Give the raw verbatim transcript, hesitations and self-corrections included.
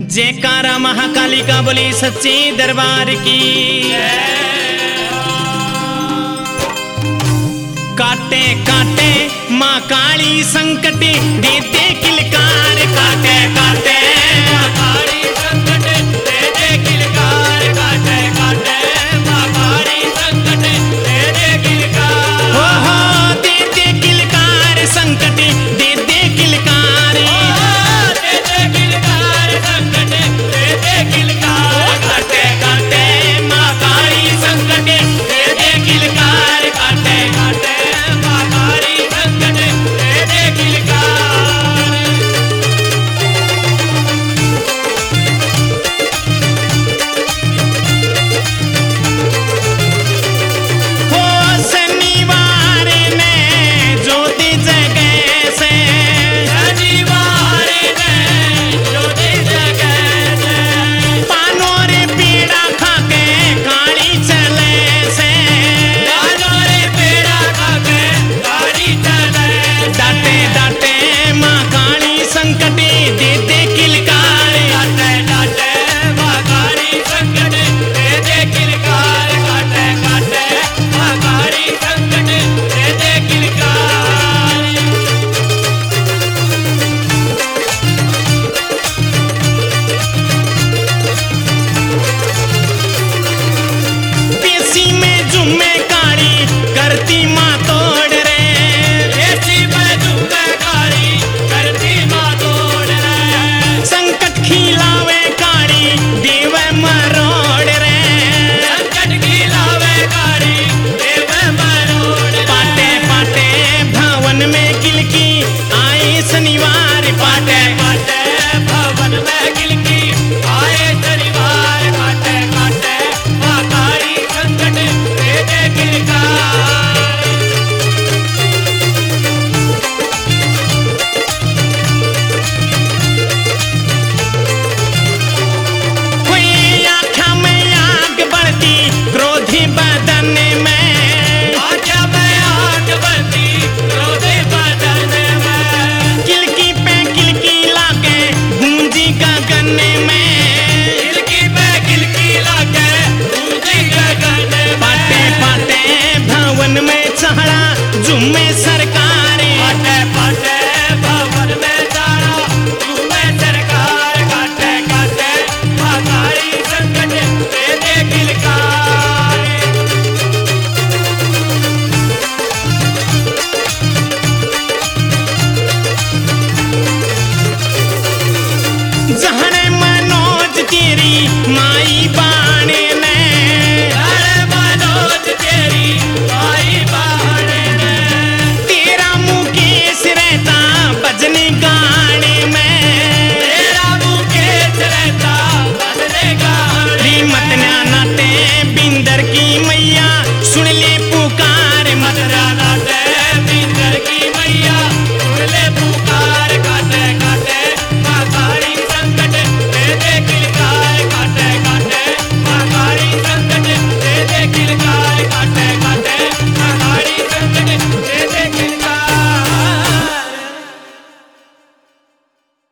जयकारा महाकाली का बोली सच्चे दरबार की। काटे काटे माँ काली संकट दे दे किलकार, काटे काटे माँ काली संकट दे दे किलकार, काटे काटे माँ काली संकट दे दे किलकार। हो हो दे दे किलकार संकट दे दे किलकार, दे दे किलकार संकट दे दे किलकार, काटे काटे माँ काली संकट दे दे किलकार, काटे काटे माँ काली संकट दे दे किलकार। हो शनिवार ने ज्योति जगे से, शनिवार ने ज्योति जगे से, पानो रे पेड़ा खाके काली चले से, पानो रे पेड़ा खाके काली चले। डाटे डाटे माँ काली संकट दे दे किलकार, डाटे डाटे माँ काली संकट दे दे किलकार, काटे काटे माँ काली संकट दे दे किलकार। पेशी में जुम्मे काली करती माँ तोड़ रे, पेशी में जुम्मे काली करती माँ तोड़ रे, संकट खिलावे काली देवे मरोड़ रे, संकट खिलावे काली देवे मरोड़। पाटे पाटे भवन में किलकी आए शनिवार, पाटे पाटे भवन में किलकी आए शनिवार, काटे काटे माँ काली संकट दे दे किलकार। कोई आँखा में आग बढ़ती क्रोधी बदन में, आँखा में आग बढ़ती क्रोधी बदन में, किलकी पे किलकी लाके गूंजी गगन में, किलकी पे किलकी लाके गूंजी गगन में। पाटे पाटे भवन में चढ़ा जुम्मे सरकार, पाटे पाटे भवन में चढ़ा जुम्मे सरकार, काटे काटे माँ काली संकट दे दे किलकार। जहने मनोज तेरी माई बा